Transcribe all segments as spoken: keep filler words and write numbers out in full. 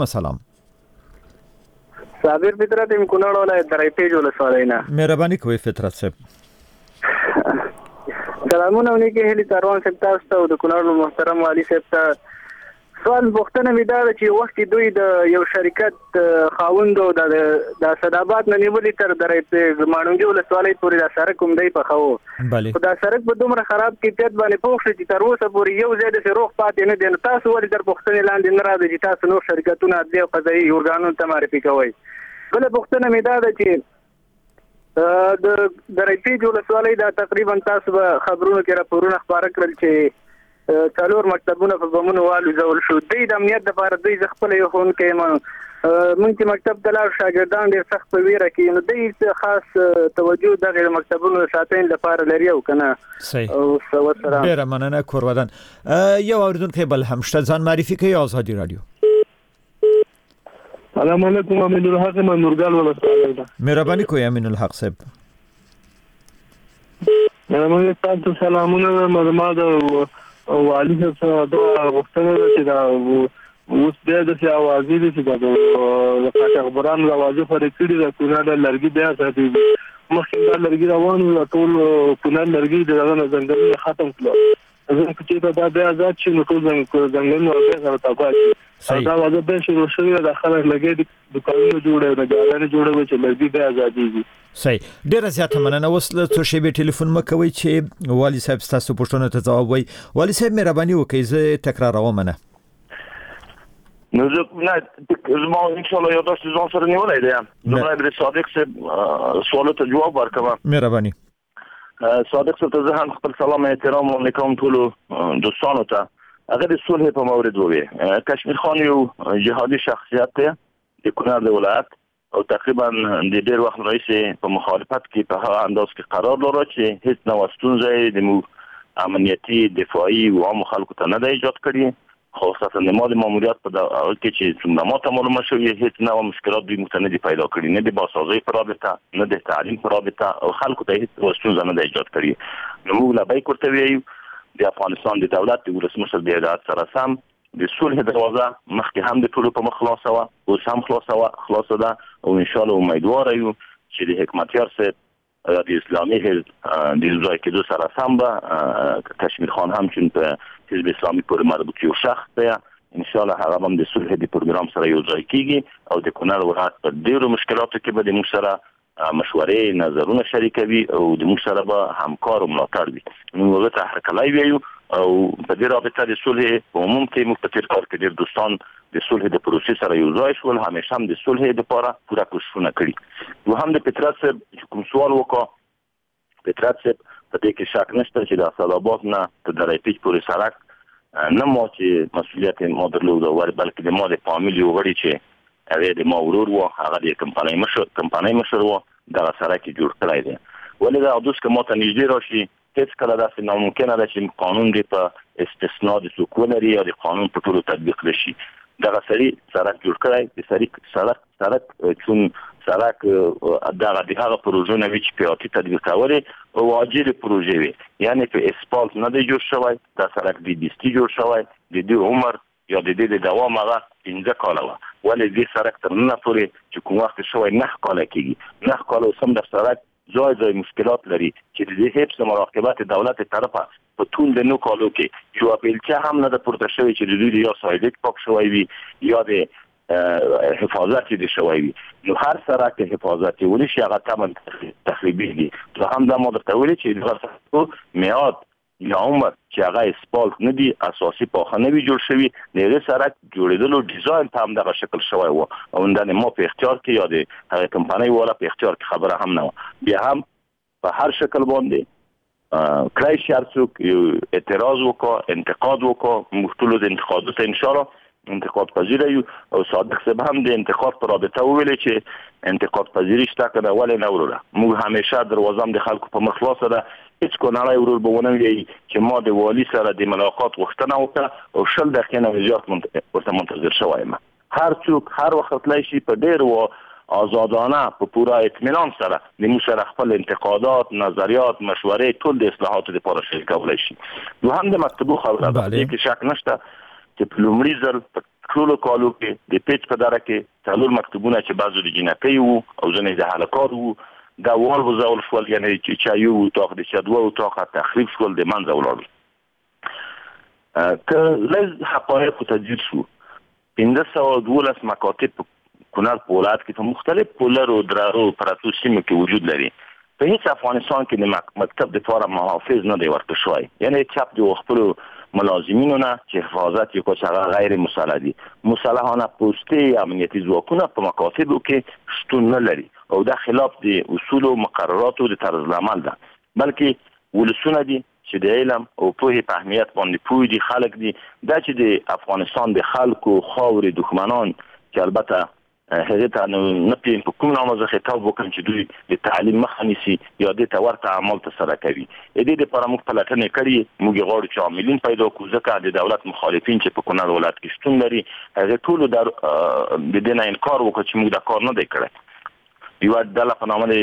سلام. صابر فطرت ام کونړ ولایت درې پیج ولسوالۍ نه. مهرباني کوئ فطرت صاحب. سلامونه ونیکي هلي کاروان صاحب تاسو ته او د کونړ محترم والي صاحب ته. سوال پوښتنه مې دا ده چې وخت دوی د یو شرکت خاوند او د د صدابات نه نیولې تر درې پیج مانونګي ولسوالۍ پورې د سړک کوم دی په خو. بله. دا سړک په دومره خراب کیفیت باندې پوښ چې تر اوسه پورې یو ځای د روغ پاتې نه دی. تاسو ولې در پوښتنې لاندې نه راځي چې تاسو نور شرکتونه عدلي او قضایي ارګانونو ته معرفي کوئ؟ بله پوښتنه مې دا ده چې د درې پیج ولسوالۍ دا تقریبا تاسو به خبرونو کې راپورونه خبره کړل چې څلور مکتبونه په بمونو والو ځول شو. دوی د امنیت لپاره دوی ځ خپل یو ښوونکی یم مونږ چې مکتب ته لاړو شاګردان ډېر سخت په ویره کې نو دوی خاص توجه دغه مکتبونو ساتنې لپاره لري او که نه. صحیح. ډېره مننه کورودن. یو اورېدونکی بل هم شته، ځان معرفي کوي. آزادي رادیو. سلام علیکم. امین الحق من نورګل ولسوالۍ ده. مهرباني کوئ امین الحق صاحب. مهرباني تاسو سلامونه. ما د والي صاحب دا غوښتنه ده چې دا اوس بیا د اوازې دي چې دا د خبرانو د اوازې پرې کړي د کونړ لرګي بیا ساتي. مخکې دا لرګي روان و ټول کونړ لرګي دغه ځنګلونه ختم کړل. زه چې دا بیا آزاد شي نو ټول ځنګلونه بیا سره تباه شي. دا وځي به شروع شوی د خلک لګي د دکانونو جوړه نه ګارانه جوړه چې لرګي بیا آزاديږي. صحیح. ډیره زیاته مننه. وسله څو شی به ټلیفون مکوي چې والي صاحب تاسو پوښتنه ته جواب وای. والي صاحب مهرباني وکړئ زه تکراروم نه. نو زه نه زما ان شاء الله یو تاسو ځان سره نیولای دی. زه به صادق صاحب سوال ته جواب ورکوم. مهرباني. صادق صاحب ته هم خپل سلام احترام وکوم ټول دوستانو ته. هغه د صلح په مورد وې کشمیر خان یو جهادي شخصیت دی د کونړ ولایت او تقریبا د ډېر وخت رئیس په مخالفت کې په هغه انداز کې قرار لري چې هیڅ نو ستونزې د امنیتي دفاعي او عام خلکو ته نه دی ایجاد کړی. خاصه د ماده ماموریت په دغه کې چې څومره ماته معلومه شوې هیڅ نو مشکلات دوی متنه دي پیدا کړی، نه د باسازي پر رابطه نه د تعلیم پر رابطه او خلکو ته هیڅ ستونزه نه دی ایجاد کړی. نو موږ لا به کوته ویو د افغانستان د دولت د ولسمشر د هدایت سره سم د صلح دروازه مخکې هم د ټولو په مخ خلاصه وه او سم خلاصه وه خلاصه ده او ان شاء الله امیدوار یو چې د حکمتیار صاحب د اسلامي حزب د ځای کېدو سره سم به کشمیر خان هم چې په حزب اسلامي پورې مربوط یو شخص دی ان شاء الله هغه هم د صلح د پروګرام سره یو ځای کیږي او د کونړ ولایت په ډیرو مشکلاتو کې به د موږ سره مشورې نظرونه شریکوي او د موږ سره به همکار او ملاتړ وي. موږ ته هرکلی ویو او په دې رابطه د صلح په عموم کې موږ په تیر کال کې ډېر دوستان د صلح د پروسې سره یو ځای شول، همیشه هم د صلح لپاره پوره کوښښونه کړي. نو هم د پترات صاحب کوم سوال وکړ، پترات صاحب په دې کې شک نشته چې د اسداباد نه تر درې پیج پورې سړک نه ما چې مسؤلیت ما درلود بلکې د ما د فامیل یو غړي چې هغه د ما ورور و هغه د کمپنۍ مشر کمپنۍ مشر و دغه سړک جوړ کړی دی. ولې دا اوس که ما ته نږدې راشي هیڅ کله داسې ناممکنه ده چې قانون دې په استثنا د څوک ولري یا د قانون په ټولو تطبیق نشي. دغه سړي سړک جوړ کړی د سړي سړک سړک چون سړک دغه د هغه پروژو نه وي چې په آتي تطبیق کولې او عاجل پروژې وي، یعنې په اسپالت نه دی جوړ شوی. دا سړک د بیستي جوړ شوی د دې عمر یا د دې د دوام هغه پنځه کاله وه. ولې دې سړک تر ننه پورې چې کوم وخت شوی نهه کاله کېږي. نهه کاله اوس هم د سړک ځای ځای مشکلات لري چې د دې حفظ مراقبت دولت طرفه په ټول د نو کالو کې یو بیلچه هم نه د پورته شوی چې د دوی یا سایډک پاک شوی وي یا د حفاظت دې شوی وي. نو هر سړک حفاظت ولې شي هغه تمن تخریبي دي. نو هم دا ما درته ویلي چې دغه میعاد یا عمر چې هغه اسپالت نه دي اساسي پاخه نه وي جوړ شوی د هغه سړک جوړېدلو ډیزاین په هم دغه شکل شوی و او دا نه ما په اختیار کې یا د هغه کمپنۍ والا په اختیار کې خبره هم نه و. بیا هم په هر شکل باندې کړای شي هر څوک اعتراض وکړي انتقاد وکړي موږ ټول د انتقادو ته ان شاء الله انتقاد پذیر یو او صادق صاحب هم د انتقاد پر رابطه ویلي چې انتقاد پذیری شته کنه ولې نه وروره موږ همیشه دروازه د خلکو په مخ خلاصه ده. هیڅ کونړی ورور به ونه وایي چې ما د والي سره د ملاقات غوښتنه وکړه او شل دقیقې نه زیات ورته منتظر شوی یم. هر څوک هر وخت تللی شي په ډېر و آزادانه په پوره اطمینان سره د موږ سره خپل انتقادات نظریات مشورې ټول د اصلاحاتو لپاره شریکولی شي. نو هم د مکتبو خبره ده کې شک نشته چې په لومړي ځل په ټولو کالو کې د پیچ په دره کې څلور مکتوبونه چې بعضو د جنکۍ وو او ځینې د هلکانو وو دا والوځول شول، یعنې چې چا یو اتاق د چا دوه اتاقه تخریب شول، د منځه ولاړل. که لږ حقایقو ته ځیر شو، پنځه سوه دولس مکاتب په کونړ په ولایت کې په مختلف پولرو درارو پرتو سیمو کې وجود لري. په هیڅ افغانستان کې د مکتب دپاره محافظ نه دی ورکړل شوی، یعنې چپ د خپلو ملازمینو نه چې حفاظت یې کوي هغه غیر مسلح دي. مسلحانه پوستې امنیتي ځواکونه په مکاتبو کې شتون نه لري او دا خلاف د اصول او مقرراتو د طرز عمل ده، بلکې ولسونه دي چې د علم او پوهې په اهمیت باندې پوه دي، خلک دي. دا چې د افغانستان د خلکو خاورې دښمنان چې البته هغه ته نه پېژنم په کوم نامه زه خطاب وکړم چې دوی د تعلیم مخه نیسي یا دې ته ورته اعمال ترسره کوي. د دې دپاره موږ پلټنې کړي، موږ یې غواړو چې عاملین پیدا کړو، ځکه د دولت مخالفین چې په کونړ ولایت کې شتون لري هغې ټولو د دې نه انکار وکړ چې موږ دا کار نه دی کړی. یوه ډله په نامه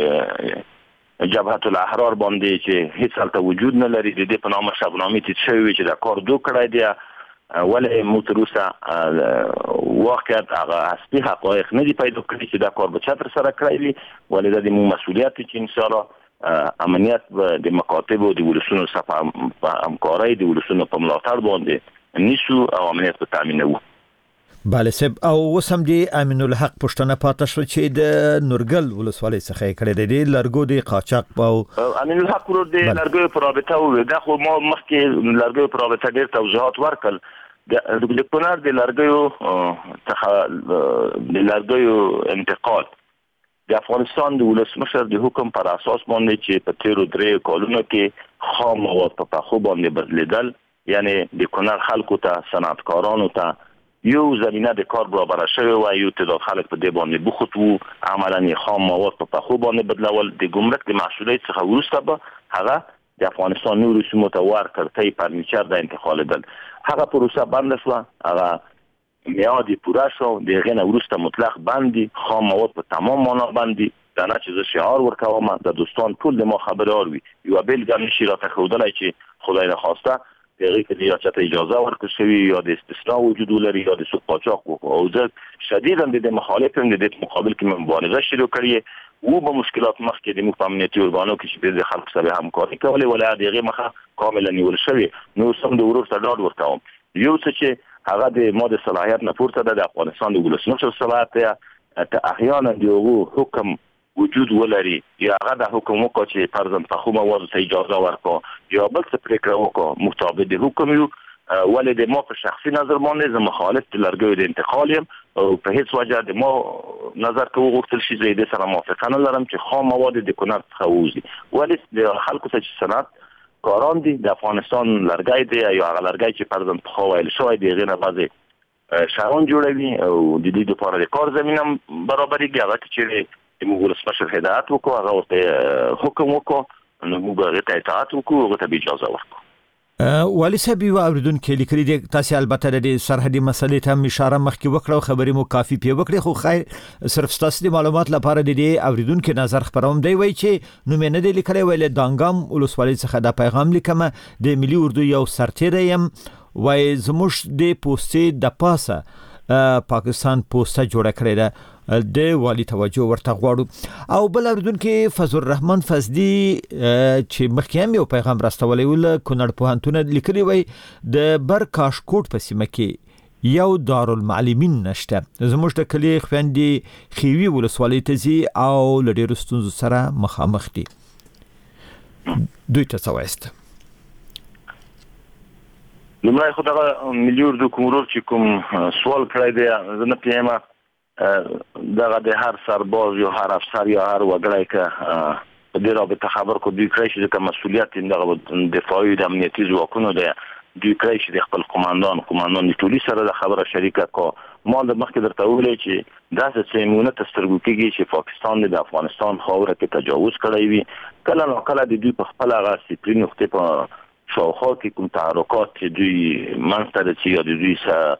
د جبهة الاحرار باندې چې هېڅ هلته وجود نه لري، د دې په نامه شبنامې تیت شوی وي چې دا کار دو کړی دی، ولې موږ تر اوسه واقعیت هغه اصلي حقایق نه دي پیدا کړي چې دا کار به چا ترسره کړی وي. ولې دا د موږ مسؤلیت دی چې انشاءالله امنیت به د مکاتبو د ولسونو څخه په همکارۍ د ولسونو په ملاتړ باندې نیسو او امنیت به تامینوو. بله صاحب، او اوس هم د امین الحق پوښتنه پاتې شوه چې د نورګل ولسوالۍ څخه یې کړې ده، د لرګو د قاچاق او امین الحق ورور د لرګیو په رابطه وویل. دا خو ما مخکې لرګیو په رابطه ډېر توضیحات ورکړل. د کونړ د لرګیو څخه د لرګیو انتقال د افغانستان د ولسمشر د حکم پر اساس باندې چې په تیرو درې کالونو کې خام مواد په پخو باندې بدلیدل، یعنی د کونړ خلکو ته صنعتکارانو ته یو زمینه د کار برابره شوی و، یو تعداد خلک په دې باندې بوخت وو، عملاً یې خام مواد په پخو باندې بدلول. د ګمرک د محصولیت څخه وروسته به هغه د افغانستان نورو سیمو ته ورکړتۍ فرنیچر د انتقالېدل. هغه پروسه بنده شوه، هغه میعاد یې پوره شو، د هغې نه وروسته مطلق بند دي، خام مواد په تمام معنا بند دي. دا نه چې زه شعار ورکوم، د دوستان ټول د ما خبردار وي. یوه بېلګه نشي راته ښودلی چې خدای نخواسته د هغې کې د یا چاته اجازه ورکړل شوي یا د استثنا وجود ولري یا د سود قاچاق وکړو. او زه شدیدا د دې مخالف یم، د دې مقابل کې مې مبارزه شروع کړې و. به مشکلات مخکې د موږ په امنیتي ارګانو کې چې د خلکو سره همکاري کولې، ولې د هغې مخه کاملا نیول شوې. نو اوس هم د ورور ته ډاډ ورکوم، یو څه چې هغه د ما د صلاحیت نه پورته ده، د افغانستان د ولسمشر صلاحیت دی، که احیانا د هغو حکم وجود ولري یا هغه د حکم وکړه چې فرضاً پخو موادو ته اجازه ورکړه یا بل څه پرېکړه وکړه، موږ تابع د حکم یو. ولې د ما په شخصي نظر باندې زه مخالف د لرګیو د انتقال یم او په هیڅ وجه د ما نظر که وغوښتل شي زه دې سره موافقه نه لرم چې خام مواد د کونړ څخه ووځي. ولې د خلکو ته چې صنعت کاران دي د افغانستان لرګی دی یا هغه لرګی چې فرضاً پخوا ویل شوی د هغې نه بعضې شیان جوړوي او د دې دپاره د کار زمینه برابرېږي. هغه که چېرې د موږ ولسمشر هدایت وکړو، هغه ورته حکم وکړو، نو موږ به هغې ته اطاعت وکړو، هغه ته به اجازه ورکړو. والي صاحب، یو اوریدونکی لیکلي دی، تاسې البته د سرحدي مسلې ته هم اشاره مخکې وکړه او خبرې مو کافي پې وکړې، خو خیر صرف ستاسو د معلومات لپاره د دې اوریدونکي نظر خپروم. دی وایي چې نوم یې نه دی لیکلی، ویل دانګام ولسوالۍ څخه دا پیغام لیکمه، د ملي اردو یو سرتیری یم، وایي زموږ د پوستې د پاسه پاکستان پوسته جوړه کړې ده، د والی توجه ورته غواړو. او بل اوریدونکي فضل الرحمن فضلي چې مخکې هم یو پیغام راستولی و له کونړ پوهنتونه لیکلي، وایي د بر کاشکوټ په سیمه کې یو دارالمعلمین نشته، زموږ د کلي خویندې خیوي ولسوالۍ ته ځي او له ډېرو ستونزو سره مخامخ دي. دوی ته څه وایست؟ لومړی خو دغه ملي اردو کوم ورور چې کوم سوال کړی دی، زه نه پوهیمه دغه د هر سرباز یا هر افسر یا هر وګړی که په دې رابطه خبر کو دوی کړی شي، ځکه مسؤلیت دغه دفاعي د امنیتي ځواکونو دی، دوی کړی شي د خپل قماندان قماندان د ټولي سره د خبره شریکه کو. ما د مخکې درته وویلی چې داسې څه مونه ته سترګو کېږي چې پاکستان د افغانستان خاوره کې تجاوز کړی وي، کله ناکله د دوی په خپل هغه سپري نقطې په شاوخوا کې کوم تحرکات چې دوی منځته رسي یا د دوی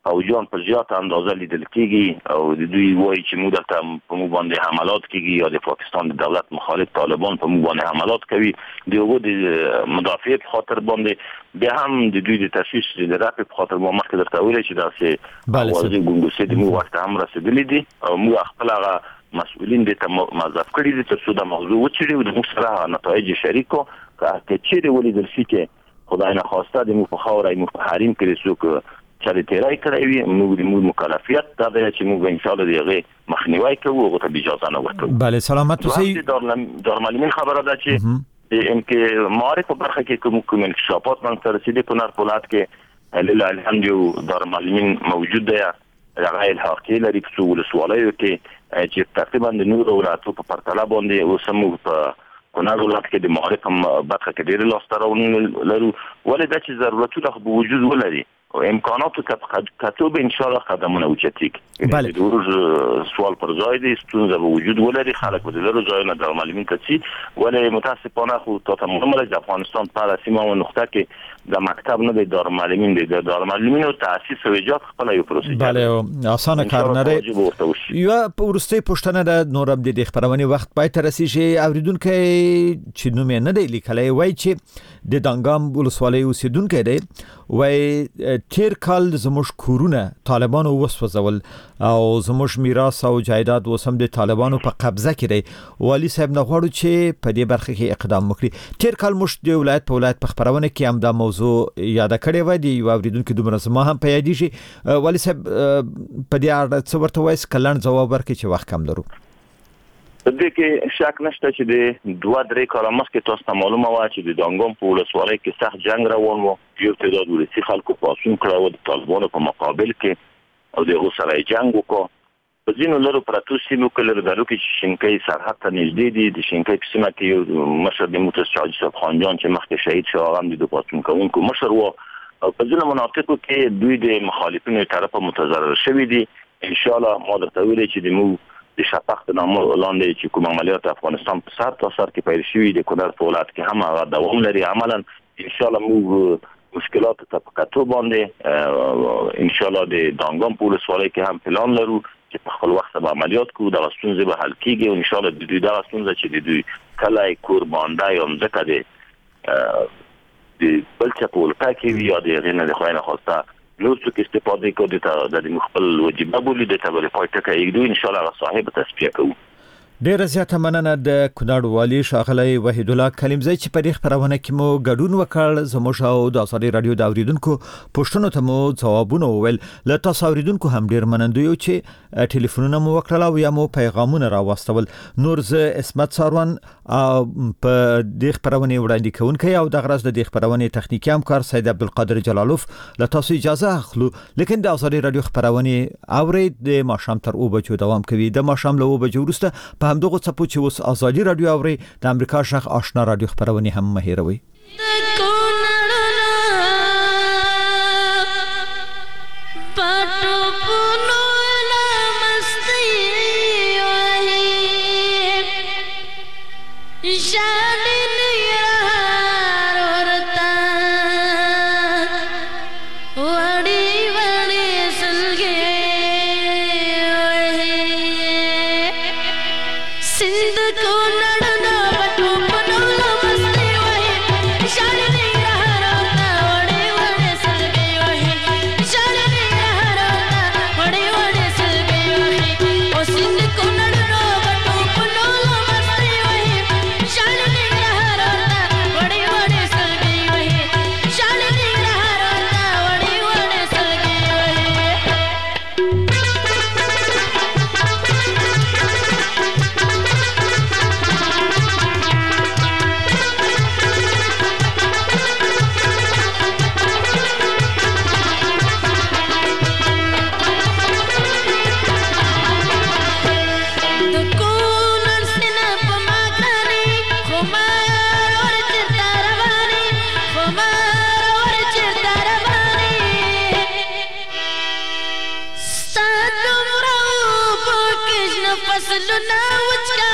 او جان په زیاته اندازه لیدل کیږي او د دوی وایي چې موږ ته په موږ باندې حملات کیږي یا د پاکستان د دولت مخالف طالبان په موږ باندې حملات کوي د هغو د مدافعت خاطر باندې بیا هم د دوی د تاسیس د رفع په خاطر ما مخکې درته ویلې چې داسې اوازې ګونګوسې د موږ ورته هم رسېدلې دي او موږ خپل هغه مسؤلین دې ته موظف کړي دي تر څو دا موضوع وڅېړي او د موږ سره نتایج شریکو که چیرې ولیدل شي چې خدای نخواسته د موږ په خاوره موږ په حریم کې څوک چې تیرای کړی وي موږ د موږ مکلفیت دا دی چې موږ ان شاء الله دغه مخنیوي کوو او ته اجازه نه ورکوو. بله سلامت اوسئ. دارالمعلمین خبره ده چې انکه معارف په برخه کې کوم کوم انکشافات من سره رسیدي کونړ ولایت کې لله الحمد دارالمعلمین موجود دی هغه الحاقي لري په ولسوالیو کې چې تقریبا د نور ولایتو په پرتله باندې اوسمو په کونړ ولایت کې د معارف برخه کې ډېر لاستراون لرو ولې دا چې ضرورتونه به وجود ولري و امکاناتو کتوب ان شاء الله قدمونه اوچتیک. بله. دروز سوال پر ځای دي ستونزه به وجود ولري خلک به له ځایونه د معلومین کسي ولی متاسفانه خو تا تمام د افغانستان په سیمه او نقطه کې د مکتب نه د دارالمعلمین د دارالمعلمین او تاسیس او ایجاد خپل یو پروسه. بله اسانه کار نه دی. یو پورسته پښتنه د نورم د خبرونه وخت پای تر رسیږي اوریدونکو چې نوم نه دی لیکلای وای چې د دانګام ولسوالۍ اوسیدونکو دی وای تیر کال زموږ کورونه طالبانو وسوځول او زموږ میراث او جایداد وسم د طالبانو په قبضه کې دی. والی صاحب نه غواړو چې په دې برخه کې اقدام وکړي. تیر کال موږ د ولایت په ولایت په خبرونه کې هم دا موضوع یاد کړی و دی او اوریدونکو دومره زما هم په یاد شي. والی صاحب په دې اړه څه ورته وایي کلن جواب ورکړي چې وخت کم درو. دې کې شک نشته چې د دوه درې کاله مخکې تاسو ته معلومه و چې د دانګام په ولسوالۍ کې سخت جنگ روان و یو تعداد ولسی خلکو پاسون کړو د طالبانو په مقابل کې او د سره جنگ وکړ په ځینو لرو پراتو سیمو کې لري درو کې شینکۍ سرحد ته نږدې دي د شینکۍ په سیمه کې مشر د موتس شاجي صاحب خانجان چې مخکې شهید شو هغه د پاسون کوونکو مشر و او په ځینو مناطقو کې دوی د مخالفینو طرفه متضرر شوي دي. ان شاء الله ما درته ویلي چې د مو د شفاق د نامو لاندې چې کوم عملیات افغانستان په سر تا سر کې پیل شوي د کونړ په ولایت کې هم هغه دوام لري عملا ان شاء الله موږ مشکلات ته په کتو باندې ان شاء الله د دانګام په ولسوالۍ کې هم پلان لرو چې په خپل وخت به عملیات کوو د ستونزې به حل کیږي او ان شاء الله د دوی د ستونزې چې د دوی کله کور باندې هم ځکه د د بل څه په ولکه کې یا د غینه د خوانه خواسته نو څه کې استفاده کوي د د خپل واجب بولی د تبل پایټه کې یو ان شاء الله صاحب تصفیه کوو. ډیر زیاته مننه د کونړ والی شاغلی وحید الله کلیمزی چې په دې خبرونه کې مو ګډون وکړ زموږ او د ازادي رادیو د اوریدونکو پښتنو ته مو ځوابونه وویل. له تاسو اوریدونکو هم ډیر مننه یو چې ټلیفونونه مو وکړل او یا مو پیغامونه راوستول. نور ز اسمت ساروان په دې خبرونه وړاندې کوونکی او د غرض د دې خبرونه تخنیکی همکار سید عبدالقادر جلالوف له تاسو اجازه اخلو لیکن د ازادي رادیو خبرونه اورید د ماشام تر او بجو دوام کوي. د ماشام له او بجو وروسته په همدغه څپو چې اوس ازادي رادیو اوري د امریکا شخ آشنا رادیو خبرونه هم مهیروي. فصلنا وجهنا